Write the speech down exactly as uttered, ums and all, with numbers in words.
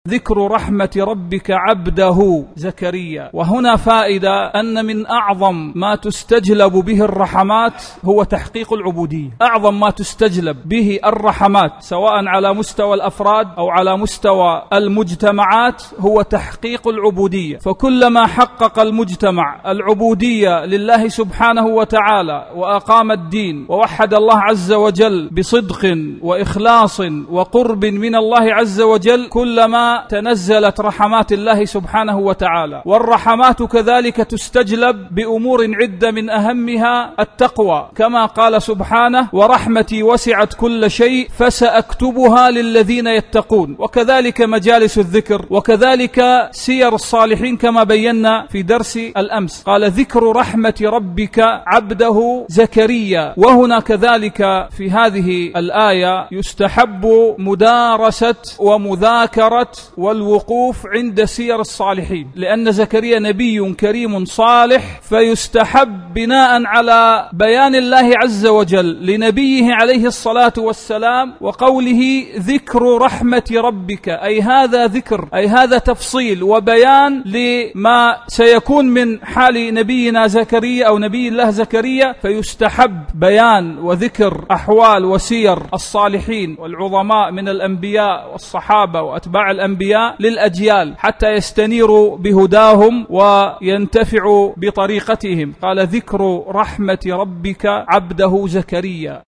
ذكر رحمة ربك عبده زكريا. وهنا فائدة أن من أعظم ما تستجلب به الرحمات هو تحقيق العبودية. أعظم ما تستجلب به الرحمات سواء على مستوى الأفراد أو على مستوى المجتمعات هو تحقيق العبودية. فكلما حقق المجتمع العبودية لله سبحانه وتعالى وأقام الدين ووحد الله عز وجل بصدق وإخلاص وقرب من الله عز وجل، كلما تنزلت رحمات الله سبحانه وتعالى. والرحمات كذلك تستجلب بأمور عدة من أهمها التقوى، كما قال سبحانه: ورحمتي وسعت كل شيء فسأكتبها للذين يتقون. وكذلك مجالس الذكر، وكذلك سير الصالحين كما بينا في درس الأمس. قال: ذكر رحمة ربك عبده زكريا. وهنا كذلك في هذه الآية يستحب مدارسة ومذاكرة والوقوف عند سير الصالحين، لأن زكريا نبي كريم صالح، فيستحب بناء على بيان الله عز وجل لنبيه عليه الصلاة والسلام وقوله ذكر رحمة ربك، أي هذا ذكر، أي هذا تفصيل وبيان لما سيكون من حال نبينا زكريا أو نبي الله زكريا، فيستحب بيان وذكر أحوال وسير الصالحين والعظماء من الأنبياء والصحابة وأتباع الأنبياء للأجيال حتى يستنيروا بهداهم وينتفعوا بطريقتهم. قال: ذكر رحمة ربك عبده زكريا.